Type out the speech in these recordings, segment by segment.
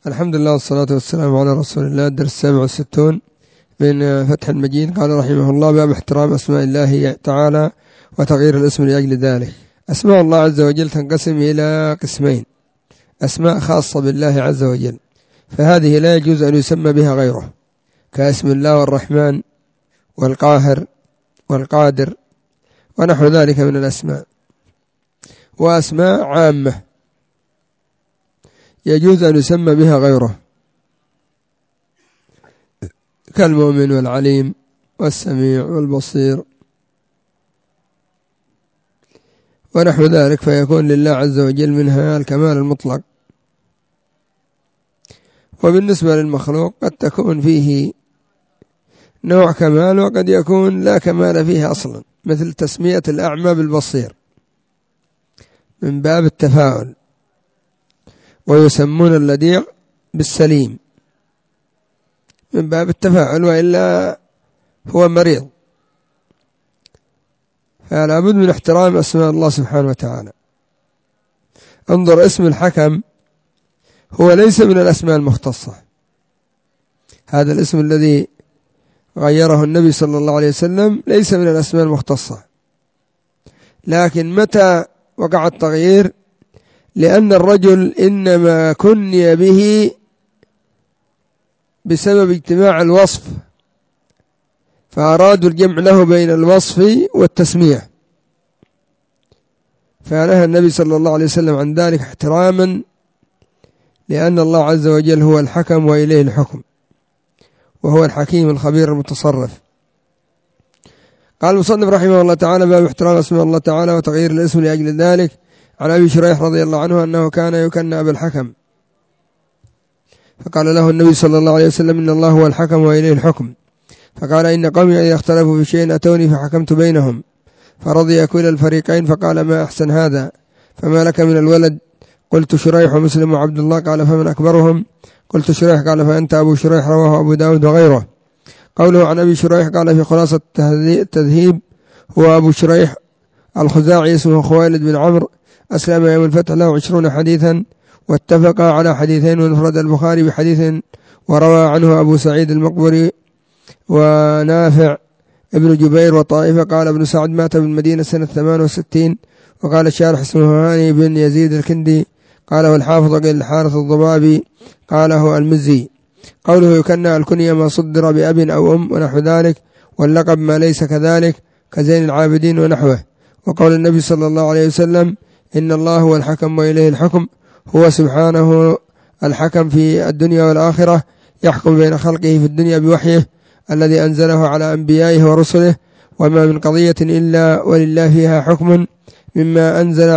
الحمد لله والصلاة والسلام على رسول الله. الدرس 67 من فتح المجيد. قال رحمه الله: باب احترام أسماء الله تعالى وتغيير الاسم لأجل ذلك. أسماء الله عز وجل تنقسم إلى قسمين: أسماء خاصة بالله عز وجل، فهذه لا يجوز أن يسمى بها غيره، كاسم الله والرحمن والقاهر والقادر ونحو ذلك من الأسماء. وأسماء عامة يجوز أن يسمى بها غيره، كالمؤمن والعليم والسميع والبصير ونحو ذلك، فيكون لله عز وجل منها الكمال المطلق. وبالنسبة للمخلوق قد تكون فيه نوع كمال وقد يكون لا كمال فيه أصلا، مثل تسمية الأعمى بالبصير من باب التفاؤل، ويسمون اللديع بالسليم من باب التفاؤل، وإلا هو مريض. فلا بد من احترام أسماء الله سبحانه وتعالى. انظر، اسم الحكم هو ليس من الأسماء المختصة، هذا الاسم الذي غيره النبي صلى الله عليه وسلم ليس من الأسماء المختصة، لكن متى وقع التغيير؟ لأن الرجل إنما كني به بسبب اجتماع الوصف، فأرادوا الجمع له بين الوصف والتسمية، فنهى النبي صلى الله عليه وسلم عن ذلك احتراما، لأن الله عز وجل هو الحكم وإليه الحكم، وهو الحكيم الخبير المتصرف. قال المصنف رحمه الله تعالى: باب احترام اسماء الله تعالى وتغيير الاسم لأجل ذلك. عن أبي شريح رضي الله عنه أنه كان يكنى أبا الحكم، فقال له النبي صلى الله عليه وسلم: إن الله هو الحكم وإليه الحكم. فقال: إن قومي إذا اختلفوا في شيء أتوني فحكمت بينهم، فرضي كلا الفريقين. فقال: ما أحسن هذا، فما لك من الولد؟ قلت: شريح ومسلم وعبد الله. قال: فمن أكبرهم؟ قلت: شريح. قال: فأنت أبو شريح. رواه أبو داود وغيره. قوله عن أبي شريح قال في خلاصة التذهيب: هو أبو شريح الخزاعي، اسمه خويلد بن عمرو، أسلم يوم الفتح، له 20 حديثا، واتفق على حديثين، وانفرد البخاري بحديث، وروى عنه أبو سعيد المقبري ونافع ابن جبير وطائفة. قال ابن سعد: مات بالمدينة سنة 68. وقال الشارح: اسمه هاني بن يزيد الكندي. قاله الحافظ قيل الحارث الضبابي، قاله المزي. قوله يكنى الكنية ما صدر بأب أو أم ونحو ذلك، واللقب ما ليس كذلك، كزين العابدين ونحوه. وقول النبي صلى الله عليه وسلم: إن الله هو الحكم وإليه الحكم، هو سبحانه الحكم في الدنيا والآخرة، يحكم بين خلقه في الدنيا بوحيه الذي أنزله على أنبيائه ورسله، وما من قضية إلا ولله فيها حكم، مما أنزل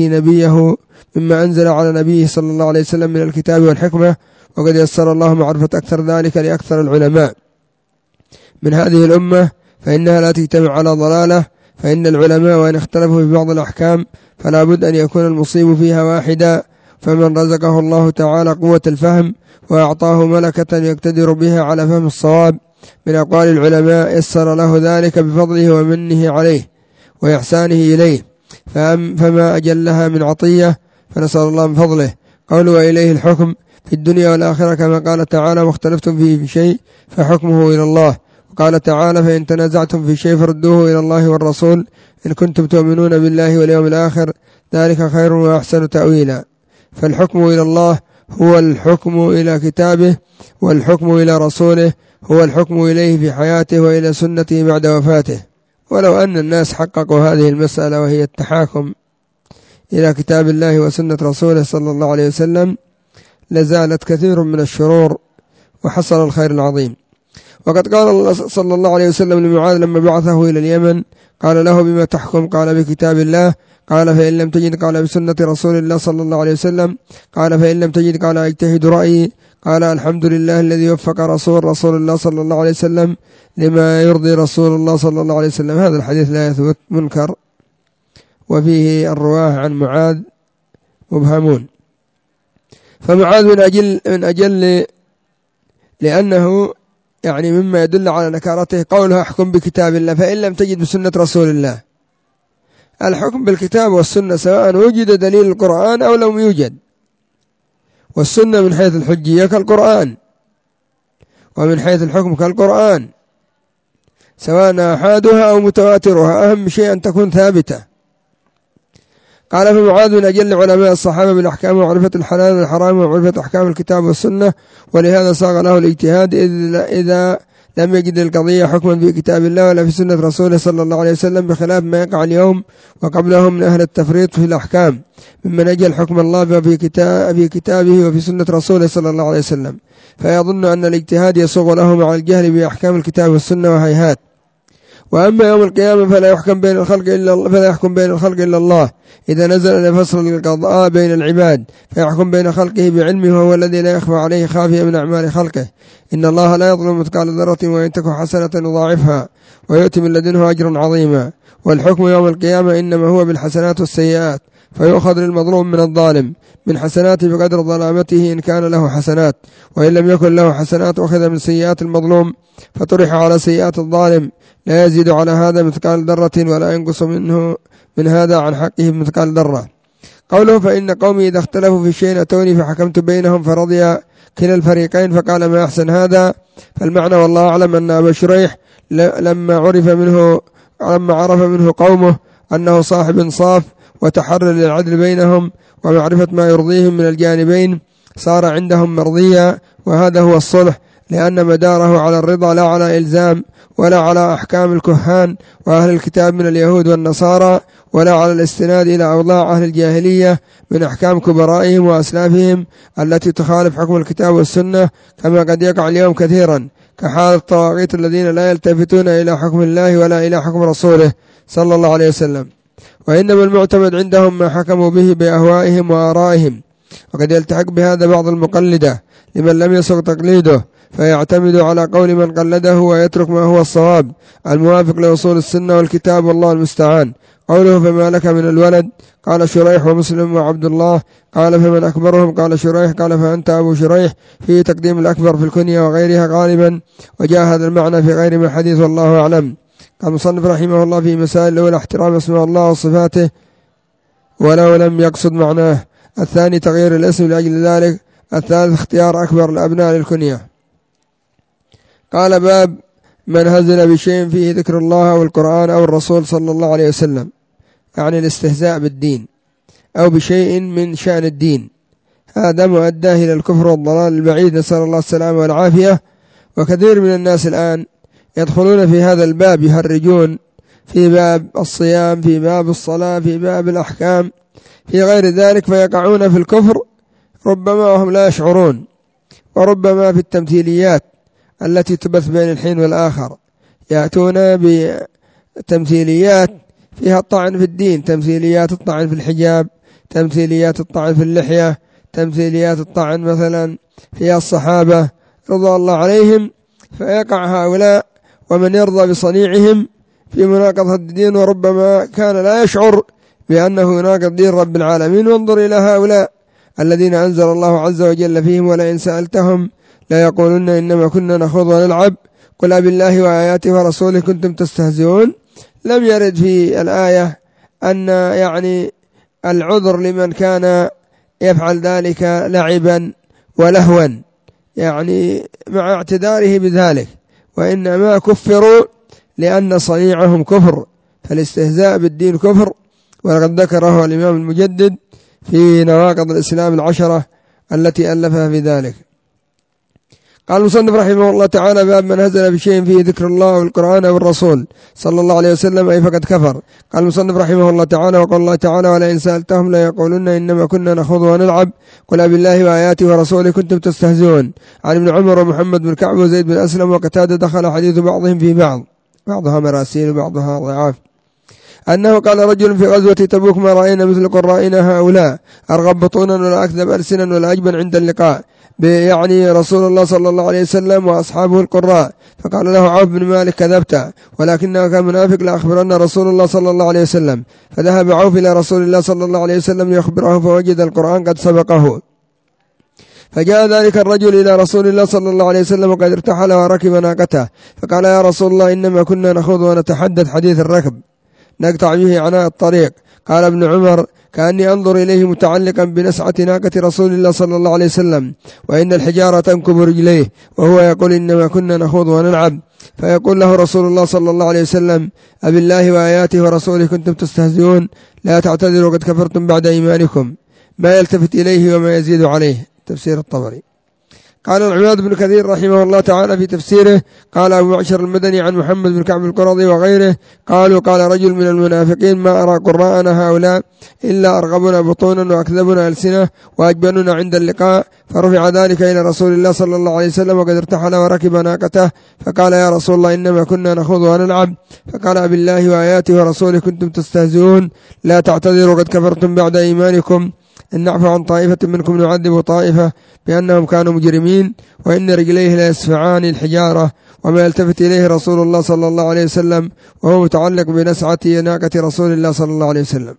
على نبيه صلى الله عليه وسلم من الكتاب والحكمة. وقد يسر الله معرفة أكثر ذلك لأكثر العلماء من هذه الأمة، فإنها لا تجتمع على ضلالة. فإن العلماء وإن اختلفوا في بعض الأحكام فلا بد أن يكون المصيب فيها واحدا. فمن رزقه الله تعالى قوة الفهم وأعطاه ملكة يقتدر بها على فهم الصواب من أقوال العلماء، يسر له ذلك بفضله ومنه عليه وإحسانه إليه، فما أجلها من عطية، فنسأل الله من فضله. قوله وإليه الحكم في الدنيا والآخرة، كما قال تعالى: واختلفتم فيه في شيء فحكمه إلى الله. وقال تعالى: فإن تنازعتم في شيء فردوه إلى الله والرسول إن كنتم تؤمنون بالله واليوم الآخر، ذلك خير وأحسن تأويلا. فالحكم إلى الله هو الحكم إلى كتابه، والحكم إلى رسوله هو الحكم إليه في حياته وإلى سنته بعد وفاته. ولو أن الناس حققوا هذه المسألة، وهي التحاكم إلى كتاب الله وسنة رسوله صلى الله عليه وسلم، لزالت كثير من الشرور وحصل الخير العظيم. وقد قال الله صلى الله عليه وسلم لمعاذ لما بعثه إلى اليمن، قال له: بما تحكم؟ قال: بكتاب الله. قال: فإن لم تجد؟ قال: بسنة رسول الله صلى الله عليه وسلم. قال: فإن لم تجد؟ قال: اجتهد رأيي. قال: الحمد لله الذي وفق رسول الله صلى الله عليه وسلم لما يرضي رسول الله صلى الله عليه وسلم. هذا الحديث لا يثبت، منكر، وفيه الرواه عن معاذ مبهمون. فمعاذ من أجل لأنه يعني مما يدل على نكارته قوله: احكم بكتاب الله. فإن لم تجد بسنة رسول الله، الحكم بالكتاب والسنة سواء وجد دليل القرآن أو لم يوجد. والسنة من حيث الحجية كالقرآن، ومن حيث الحكم كالقرآن، سواء آحادها أو متواترها، أهم شيء أن تكون ثابتة. قال فمعاذ من أجل علماء الصحابة بالأحكام ومعرفة الحلال والحرام ومعرفة أحكام الكتاب والسنة، ولهذا صاغ له الاجتهاد إذا لم يجد القضية حكما في كتاب الله ولا في سنة رسوله صلى الله عليه وسلم، بخلاف ما يقع اليوم وقبلهم من أهل التفريط في الأحكام ممن أجل حكم الله في كتابه وفي سنة رسوله صلى الله عليه وسلم، فيظن أن الاجتهاد يصوغ له مع الجهل بأحكام الكتاب والسنة وهيهات. وأما يوم القيامة فلا يحكم بين الخلق إلا الله إذا نزل لفصل القضاء بين العباد، فيحكم بين خلقه بعلمه، وهو الذي لا يخفى عليه خافية من أعمال خلقه. إن الله لا يظلم مثقال ذرة وإن تك حسنة يضاعفها ويؤتي من لدنه أجرا عظيما. والحكم يوم القيامة إنما هو بالحسنات والسيئات، فيؤخذ للمظلوم من الظالم من حسناته بقدر ظلامته إن كان له حسنات، وإن لم يكن له حسنات أخذ من سيئات المظلوم فطرح على سيئات الظالم، لا يزيد على هذا مثقال ذرة ولا ينقص من هذا عن حقه بمثقال ذرة. قوله فإن قومي إذا اختلفوا في شيء أتوني فحكمت بينهم فرضي كلا الفريقين فقال ما أحسن هذا. فالمعنى والله أعلم أن أبا شريح لما عرف منه قومه أنه صاحب صاف وتحرر للعدل بينهم ومعرفة ما يرضيهم من الجانبين صار عندهم مرضيا، وهذا هو الصلح، لأن مداره على الرضا لا على إلزام ولا على أحكام الكهان وأهل الكتاب من اليهود والنصارى، ولا على الاستناد إلى أوضاع أهل الجاهلية من أحكام كبرائهم وأسلافهم التي تخالف حكم الكتاب والسنة، كما قد يقع اليوم كثيرا كحال الطواغيت الذين لا يلتفتون إلى حكم الله ولا إلى حكم رسوله صلى الله عليه وسلم، وإنما المعتمد عندهم ما حكموا به بأهوائهم وآرائهم. وقد يلتحق بهذا بعض المقلدة لمن لم يسق تقليده، فيعتمد على قول من قلده ويترك ما هو الصواب الموافق لأصول السنة والكتاب، والله المستعان. قوله فما لك من الولد قال شريح ومسلم وعبد الله، قال فمن أكبرهم قال شريح، قال فأنت أبو شريح، فيه تقديم الأكبر في الكنية وغيرها غالبا، وجاء هذا المعنى في غير ما حديث والله أعلم. قال مصنف رحمه الله في مسائل الأولى احترام اسماء الله وصفاته ولو لم يقصد معناه، الثاني تغيير الاسم لأجل ذلك، الثالث اختيار أكبر الأبناء للكنية. قال باب من هزل بشيء فيه ذكر الله أو القرآن أو الرسول صلى الله عليه وسلم، يعني الاستهزاء بالدين أو بشيء من شأن الدين، هذا مؤداه إلى الكفر والضلال البعيد، نسأل الله السلامة والعافية. وكثير من الناس الآن يدخلون في هذا الباب يهرجون في باب الصيام، في باب الصلاة، في باب الأحكام، في غير ذلك، فيقعون في الكفر ربما وهم لا يشعرون، وربما في التمثيليات التي تبث بين الحين والآخر يأتون بتمثيليات فيها الطعن في الدين، تمثيليات الطعن في الحجاب، تمثيليات الطعن في اللحية، تمثيليات الطعن مثلا في الصحابة رضي الله عليهم، فيقع هؤلاء ومن يرضى بصنيعهم في مناقضة الدين، وربما كان لا يشعر بأنه يناقض دين رب العالمين. وانظر إلى هؤلاء الذين أنزل الله عز وجل فيهم ولئن سألتهم لا يقولون إنما كنا نخوض ونلعب قل أبالله وآياته ورسوله كنتم تستهزئون. لم يرد في الآية أن يعني العذر لمن كان يفعل ذلك لعبا ولهوا، يعني مع اعتذاره بذلك، وإنما كفروا لأن صنيعهم كفر، فالاستهزاء بالدين كفر، وقد ذكره الإمام المجدد في نواقض الإسلام العشرة التي ألفها في ذلك. قال المصنف رحمه الله تعالى باب من هزل بشيء فيه ذكر الله والقرآن والرسول صلى الله عليه وسلم أي فقد كفر. قال المصنف رحمه الله تعالى وقال الله تعالى ولئن سألتهم لا يقولون إنما كنا نخوض ونلعب قل بالله وآياته ورسوله كنتم تستهزئون. عن ابن عمر ومحمد بن كعب وزيد بن أسلم وقتادة دخل حديث بعضهم في بعض، بعضها مراسيل وبعضها ضعاف، أنه قال رجل في غزوة تبوك ما رأينا مثل قرائنا هؤلاء أرغب بطونا ولا أكذب ألسنا ولا أجبن عند اللقاء، يعني رسول الله صلى الله عليه وسلم وأصحابه القراء. فقال له عوف بن مالك كذبت ولكنه كان منافق لأخبرنا رسول الله صلى الله عليه وسلم. فذهب عوف إلى رسول الله صلى الله عليه وسلم ليخبره فوجد القرآن قد سبقه. فجاء ذلك الرجل إلى رسول الله صلى الله عليه وسلم وقد ارتحل وركب ناقته، فقال يا رسول الله إنما كنا نخوض ونتحدث حديث الركب، نقطع به عناء الطريق. قال ابن عمر: كأني أنظر إليه متعلقا بنسعة ناقة رسول الله صلى الله عليه وسلم، وإن الحجارة تنكب رجليه، وهو يقول: إنما كنا نخوض ونلعب. فيقول له رسول الله صلى الله عليه وسلم: أبالله وآياته ورسوله كنتم تستهزئون؟ لا تعتذروا قد كفرتم بعد إيمانكم. ما يلتفت إليه وما يزيد عليه. تفسير الطبري. قال العماد بن كثير رحمه الله تعالى في تفسيره: قال أبو معشر المدني عن محمد بن كعب القرظي وغيره قالوا: قال رجل من المنافقين: ما أرى قراءنا هؤلاء إلا أرغبنا بطونا وأكذبنا ألسنة وأجبننا عند اللقاء. فرفع ذلك إلى رسول الله صلى الله عليه وسلم وقد ارتحل وركب ناقته، فقال: يا رسول الله، إنما كنا نخوض ونلعب. فقال: بالله وآياته ورسوله كنتم تستهزئون؟ لا تعتذروا قد كفرتم بعد إيمانكم. إن نعفو عن طائفة منكم نعذب طائفة بأنهم كانوا مجرمين، وإن رجليه لا يسفعان الحجارة. وما يلتفت إليه رسول الله صلى الله عليه وسلم وهو متعلق بنسعة ناقة رسول الله صلى الله عليه وسلم.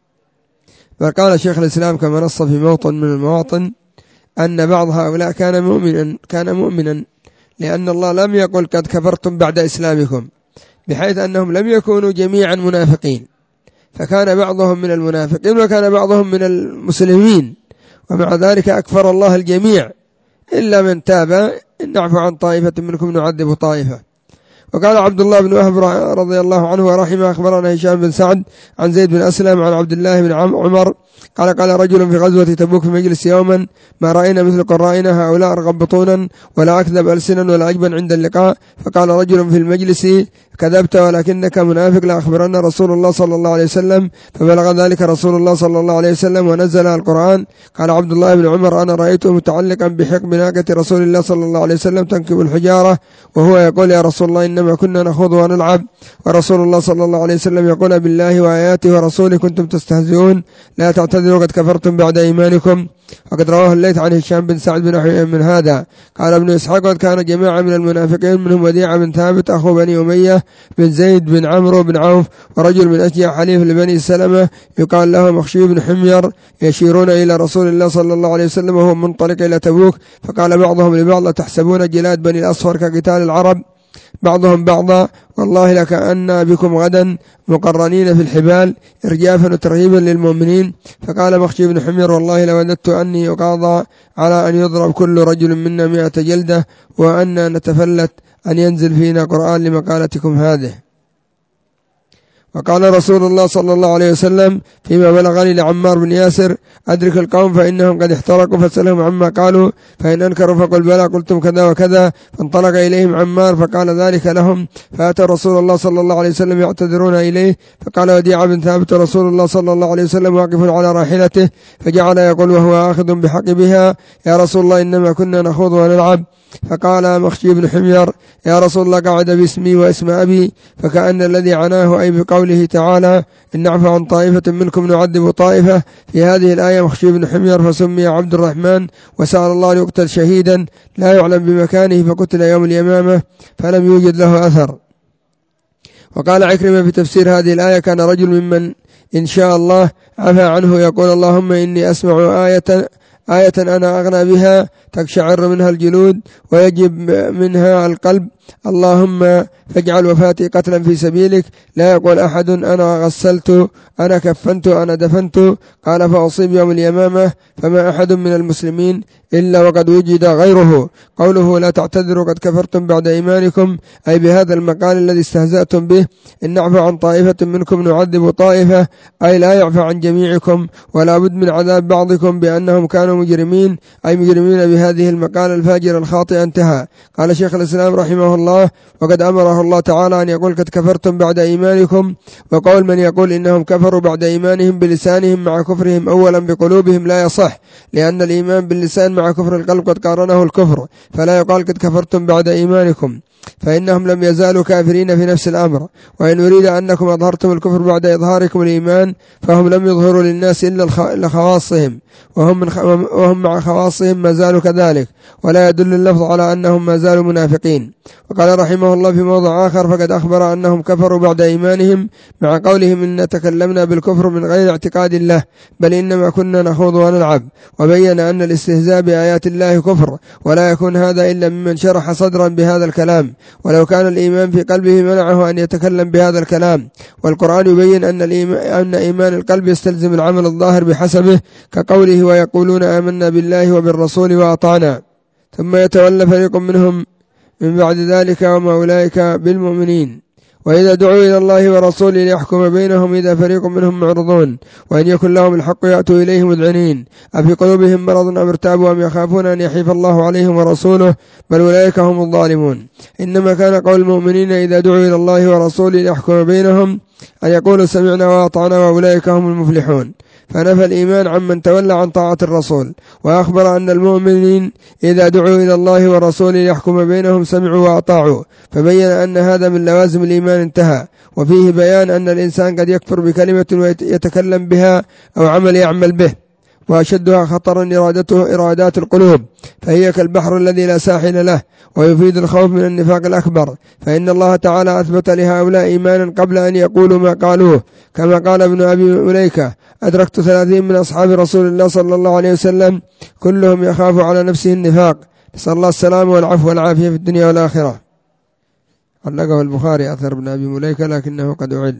فقال شيخ الإسلام كما نص في موطن من المواطن أن بعض هؤلاء كان مؤمنا لأن الله لم يقل قد كفرتم بعد إسلامكم، بحيث أنهم لم يكونوا جميعا منافقين، فكان بعضهم من المنافقين وكان بعضهم من المسلمين، ومع ذلك أكفر الله الجميع إلا من تاب. إن نعفو عن طائفة منكم نعذب طائفة. وقال عبد الله بن وهب رضي الله عنه ورحمه: أخبرنا هشام بن سعد عن زيد بن أسلم عن عبد الله بن عمر قال رجل في غزوة تبوك في مجلس يوما: ما رأينا مثل قرائنا هؤلاء أرغب بطونا ولا أكذب ألسنا ولا أجبن عند اللقاء. فقال رجل في المجلس: كذبت ولكنك منافق، لأخبرنا رسول الله صلى الله عليه وسلم. فبلغ ذلك رسول الله صلى الله عليه وسلم ونزل القرآن. قال عبد الله بن عمر: أنا رأيته متعلقا بحقب ناقة رسول الله صلى الله عليه وسلم تنكب الحجارة، وهو يقول: يا رسول الله، إنما كنا نخوض ونلعب. ورسول الله صلى الله عليه وسلم يقول: بالله وآياته ورسوله كنتم تستهزئون؟ لا تعتذروا قد كفرتم بعد إيمانكم. وقد رواه الليث عن هشام بن سعد بن من هذا. قال ابن إسحاق: قد كان جماعة من المنافقين منهم وديعة بن ثابت أخو بني أمية بن زيد بن عمرو بن عوف، ورجل من أشجع حليف لبني سلمة يقال له مخشي بن حمير، يشيرون إلى رسول الله صلى الله عليه وسلم وهو منطلق إلى تبوك. فقال بعضهم لبعض: تحسبون جلاد بني الأصفر كقتال العرب بعضهم بعضا، والله لكأن بكم غدا مقرنين في الحبال إرجافا وترهيبا للمؤمنين. فقال مخشي بن حمير: والله لوددت أني أقاضى على أن يضرب كل رجل منا 100 جلدة، وأن نتفلت أن ينزل فينا قرآن لمقالتكم هذه. وقال رسول الله صلى الله عليه وسلم فيما بلغني لعمار بن ياسر: أدرك القوم فإنهم قد احترقوا فاسألهم عما قالوا، فإن أنكروا فقل بلى قلتم كذا وكذا. فانطلق إليهم عمار فقال ذلك لهم، فأتى رسول الله صلى الله عليه وسلم يعتذرون إليه. فقال وديعة بن ثابت: رسول الله صلى الله عليه وسلم واقف على راحلته، فجعل يقول وهو آخذ بحقبها: يا رسول الله، إنما كنا نخوض ونلعب. فقال مخشي بن حمير: يا رسول الله، قعد باسمي واسم أبي. فكأن الذي عناه أي بقوله تعالى: إن نعفو عن طائفة منكم نعذب طائفة، في هذه الآية مخشي بن حمير، فسمي عبد الرحمن، وسأل الله أن يقتل شهيدا لا يعلم بمكانه، فقتل يوم اليمامة فلم يوجد له أثر. وقال عكرمة في تفسير هذه الآية: كان رجل ممن إن شاء الله عفى عنه يقول: اللهم إني أسمع آية أنا أغنى بها تقشعر منها الجلود ويجب منها القلب، اللهم فاجعل وفاتي قتلا في سبيلك. لا يقول أحد أنا غسلت، أنا كفنت، أنا دفنت. قال: فأصيب يوم اليمامة فما أحد من المسلمين إلا وقد وجد غيره. قوله لا تعتذروا قد كفرتم بعد إيمانكم، أي بهذا المقال الذي استهزأتم به: إن نعفو عن طائفة منكم نعذب طائفة، أي لا يعفى عن جميعكم ولا بد من عذاب بعضكم بأنهم كانوا مجرمين، أي مجرمين بهذه المقالة الفاجرة الخاطئة. انتهى. قال شيخ الإسلام رحمه الله: وقد أمره الله تعالى أن يقول قد كفرتم بعد إيمانكم. وقول من يقول إنهم كفروا بعد إيمانهم بلسانهم مع كفرهم أولا بقلوبهم لا يصح، لأن الإيمان باللسان مع كفر القلب قد قارنه الكفر، فلا يقال قد كفرتم بعد إيمانكم، فإنهم لم يزالوا كافرين في نفس الأمر. وإن أريد أنكم أظهرتم الكفر بعد إظهاركم الإيمان، فهم لم يظهروا للناس إلا خواصهم، وهم مع خواصهم ما زالوا كذلك، ولا يدل اللفظ على أنهم ما زالوا منافقين. وقال رحمه الله في موضع موضع آخر فقد أخبر أنهم كفروا بعد إيمانهم مع قولهم إن تكلمنا بالكفر من غير اعتقاد له بل إنما كنا نخوض ونلعب، وبين أن الاستهزاء بآيات الله كفر، ولا يكون هذا إلا ممن شرح صدرا بهذا الكلام، ولو كان الإيمان في قلبه منعه أن يتكلم بهذا الكلام. والقرآن يبين أن إيمان القلب يستلزم العمل الظاهر بحسبه، كقوله ويقولون آمنا بالله وبالرسول وأطعنا، ثم يتولى فريق منهم من بعد ذلك وما أولئك بالمؤمنين. وإذا دعوا إلى الله ورسوله ليحكم بينهم إذا فريق منهم معرضون، وإن يكن لهم الحق يأتوا إليه مذعنين، أفي قلوبهم مرض أم ارتابوا أم يخافون أن يحيف الله عليهم ورسوله بل أولئك هم الظالمون. إنما كان قول المؤمنين إذا دعوا إلى الله ورسوله ليحكم بينهم أن يقولوا سمعنا وأطعنا وأولئك هم المفلحون، فنفى الإيمان عمن تولى عن طاعة الرسول، وأخبر أن المؤمنين إذا دعوا إلى الله ورسوله ليحكم بينهم سمعوا وأطاعوا، فبين أن هذا من لوازم الإيمان انتهى. وفيه بيان أن الإنسان قد يكفر بكلمة ويتكلم بها أو عمل يعمل به، وأشدها خطرا إرادات القلوب، فهي كالبحر الذي لا ساحل له، ويفيد الخوف من النفاق الأكبر، فإن الله تعالى أثبت لهؤلاء إيمانا قبل أن يقولوا ما قالوه، كما قال ابن أبي مليكة أدركت 30 من أصحاب رسول الله صلى الله عليه وسلم كلهم يخاف على نفسه النفاق، نسأل الله السلامة والعفو والعافية في الدنيا والآخرة. علقه البخاري أثر ابن أبي مليكة لكنه قد أعل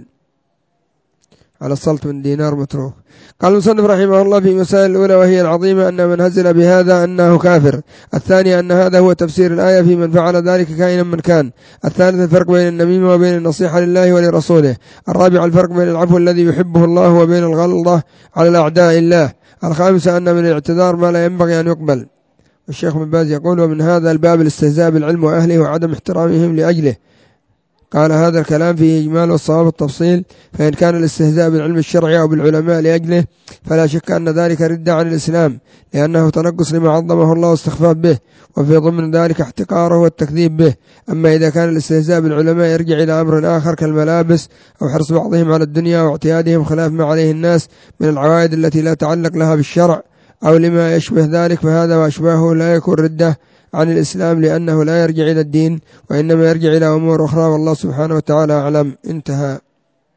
على الصلت من دينار متروك. قال المصنف رحمه الله في مسائل الأولى وهي العظيمة أن من هزل بهذا أنه كافر. الثانية أن هذا هو تفسير الآية في من فعل ذلك كائنا من كان. الثالثة الفرق بين النميمة وبين النصيحة لله ولرسوله. الرابع الفرق بين العفو الذي يحبه الله وبين الغلظة على الأعداء الله. الخامسة أن من الاعتذار ما لا ينبغي أن يقبل. الشيخ ابن باز يقول ومن هذا الباب الاستهزاء بالعلم وأهله وعدم احترامهم لأجله. قال هذا الكلام فيه إجمال والصواب والتفصيل، فإن كان الاستهزاء بالعلم الشرعي أو بالعلماء لأجله فلا شك أن ذلك ردة عن الإسلام، لأنه تنقص لما عظمه الله واستخفاف به، وفي ضمن ذلك احتقاره والتكذيب به. أما إذا كان الاستهزاء بالعلماء يرجع إلى أمر آخر كالملابس أو حرص بعضهم على الدنيا واعتيادهم خلاف ما عليه الناس من العوائد التي لا تعلق لها بالشرع أو لما يشبه ذلك، فهذا وأشباهه لا يكون ردة عن الإسلام، لأنه لا يرجع إلى الدين وإنما يرجع إلى أمور أخرى، والله سبحانه وتعالى أعلم. انتهى.